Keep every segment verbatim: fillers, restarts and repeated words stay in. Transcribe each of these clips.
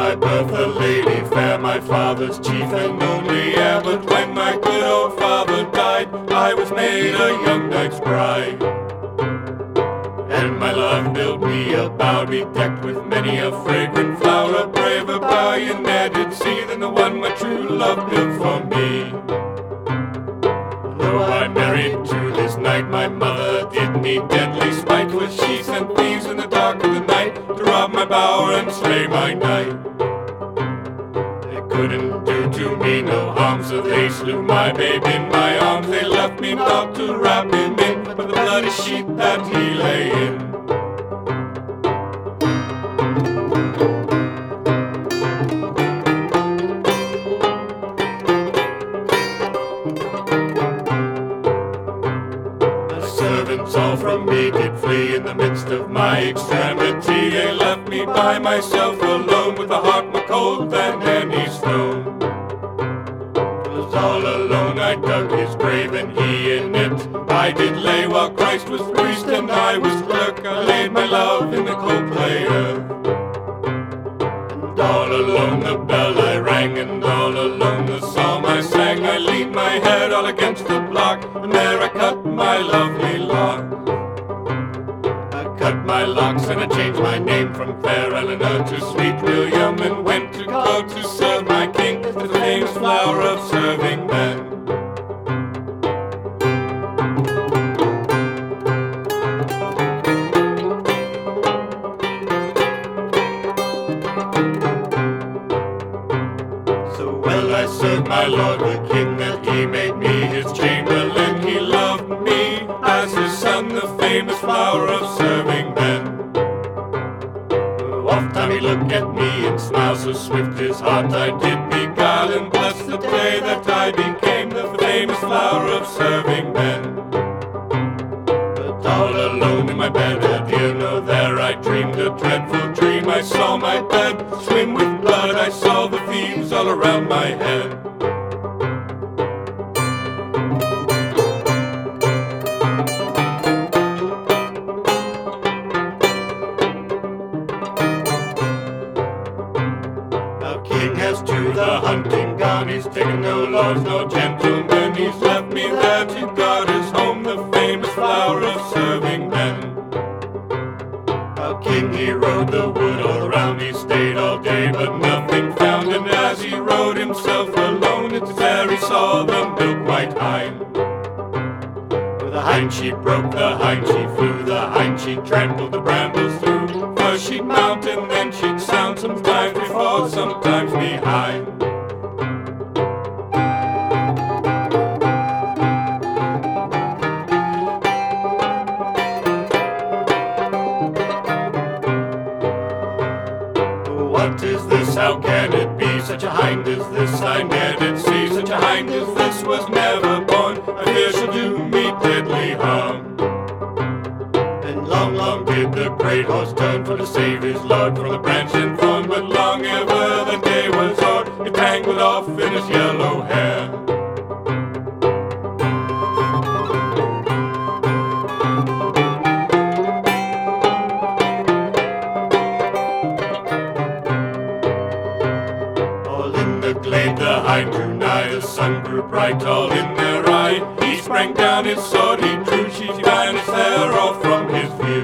my birth a lady fair, my father's chief and only heir. But when my good old father died, I was made a young knight's bride. And my love built me a bower bedecked with many a fragrant flower, a braver bower you ne'er did see than the one my true love built for me. Though I'm married to this knight, my mother did me deadly spite. 'Twas she sent thieves in the dark of the night to rob my bower and slay my knight. They couldn't do to me no harm, so they slew my babe in my arms. They left me not to wrap him in, but the bloody sheet that he lay in. Servants all from me did flee in the midst of my extremity. They left me by myself alone, with a heart more cold than any stone. 'Twas all alone I dug his grave, and he in it I did lay, while Christ was priest and I was clerk. I laid my love in the cold clay earth. And all alone the bell I rang, and all alone the psalm I sang. I leaned my head all against the block, and there I cut my lovely locks. I cut my locks and I changed my name from Fair Eleanor to Sweet William, and went to court to serve my king, the famous flower of serving men. So well I served my lord the king, that he made me his chamberlain. He loved me as his son, the famous flower of serving men. Oft time he looked at me and smiled, so swift his heart I did beguile, and blessed the day that I became the famous flower of serving men. But all alone in my bed at dear, no, there I dreamed a dreadful dream. I saw my bed swim with blood, I saw the thieves all around my head. King has to the hunting gone, he's taken no lords, no gentlemen. He's left me there to guard his home, the famous flower of serving men. Our king, he rode the wood all around, he stayed all day, but nothing found. And as he rode himself alone, it's there he saw the milk-white hind. With the hind she broke, the hind she flew, the hind she trampled the brambles through. First she'd mount and then she'd sound, sometimes before, sometimes behind. What is this? How can it be? Such a hind as this I ne'er did see. Such a hind as this was never born. I fear she'll do me deadly harm. And long, long did the great horse turn for to save his lord from the branch and thorn. But long ever the day was o'er, it tangled off in his yellow hair. Glade the hind drew nigh, the sun grew bright all in their eye. He sprang down his sword, he drew, she vanished there all from his view.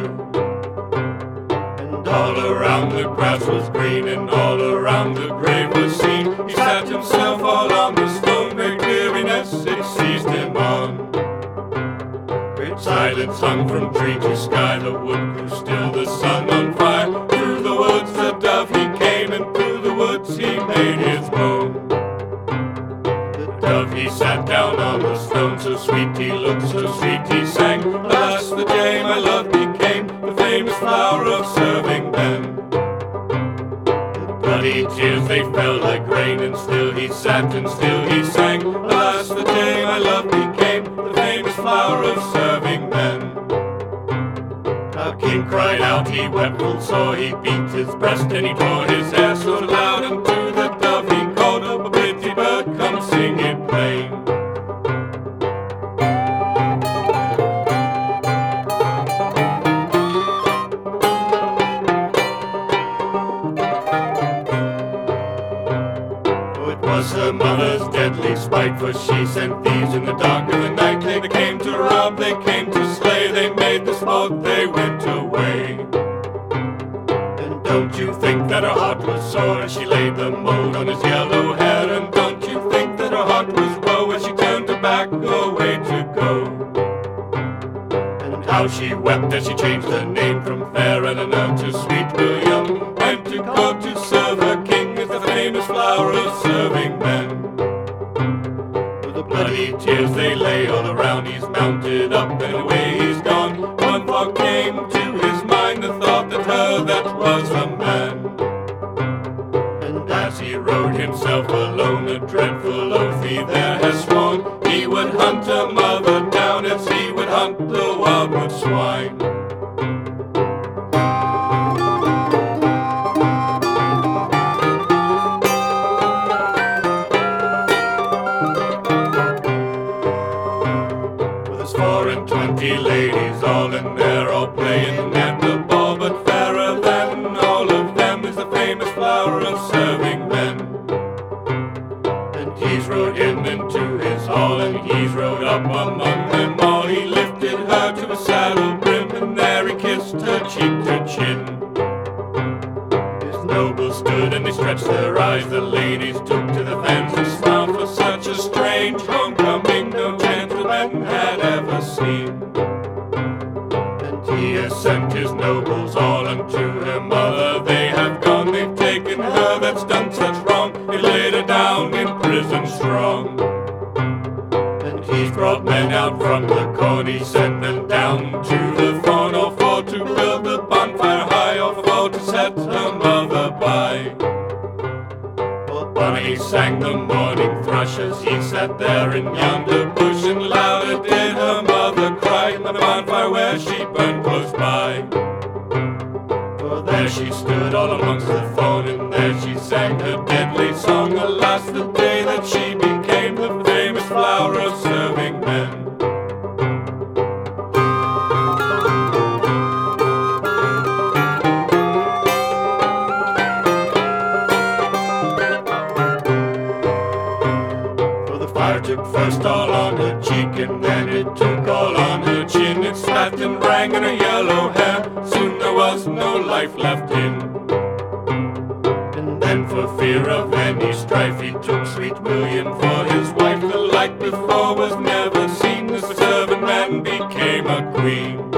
And all around the grass was green, and all around the grave was seen. He sat himself all on the stone, great weariness it seized him on. Great silence hung from tree to sky, the wood grew still, the sun on fire. Through the woods the dove he came, and through the woods he made his moan. The dove he sat down on the stone, so sweet he looked, so sweet he sang. Alas, the day my love became the famous flower of serving men. The bloody tears they fell like rain, and still he sat and still he sang. Alas, the day my love became the famous flower of serving men. Our king cried out, he wept full sore, he beat his breast and he tore his hair so loud. And to the dove he called, "Oh, pretty bird, come sing it plain." deadly spite, for she sent thieves in the dark of the night. They came to rob, they came to slay, they made the sport, they went away. And don't you think that her heart was sore as she laid the mold on his yellow hair? And don't you think that her heart was woe as she turned her back away to go? And how she wept as she changed her name from Fair Eleanor to Sweet William, went to court to serve her king as the famous flower of serving men. With the bloody tears they lay all around, he's mounted up and away he's gone. One thought came to his mind, the thought that her that was a man. And as he rode himself alone, a dreadful oath he there has sworn, he would hunt her mother down as he would hunt the wildwood swine. Four and twenty ladies all in there, all playing at the ball, but fairer than all of them is the famous flower of serving men. And he's rode in into his hall, and he's rode up among them all. He lifted her to a saddle brim, and there he kissed her cheek to chin. His nobles stood and they stretched their eyes, the ladies took to the fens and smiled, for such a strange homecoming no gentleman had ever seen. And he has sent his nobles all unto her mother. They have gone, they've taken her that's done such wrong, they laid her down in prison strong. And he's brought men out from the corn, he sent them down to the thorn, all for to build the bonfire high, all for to set her mother by. Bonnie sang the morning thrush as he sat there in yonder bush, and louder did her mother cry in the bonfire where she burned close by. For there she stood all amongst the thorn, and there she sang her deadly song. Alas, the day that she became the famous flower of serving men. Fire took first all on her cheek, and then it took all on her chin. It spat and rang in her yellow hair, soon there was no life left in. And then for fear of any strife, he took Sweet William for his wife. The like before was never seen, the servant man became a queen.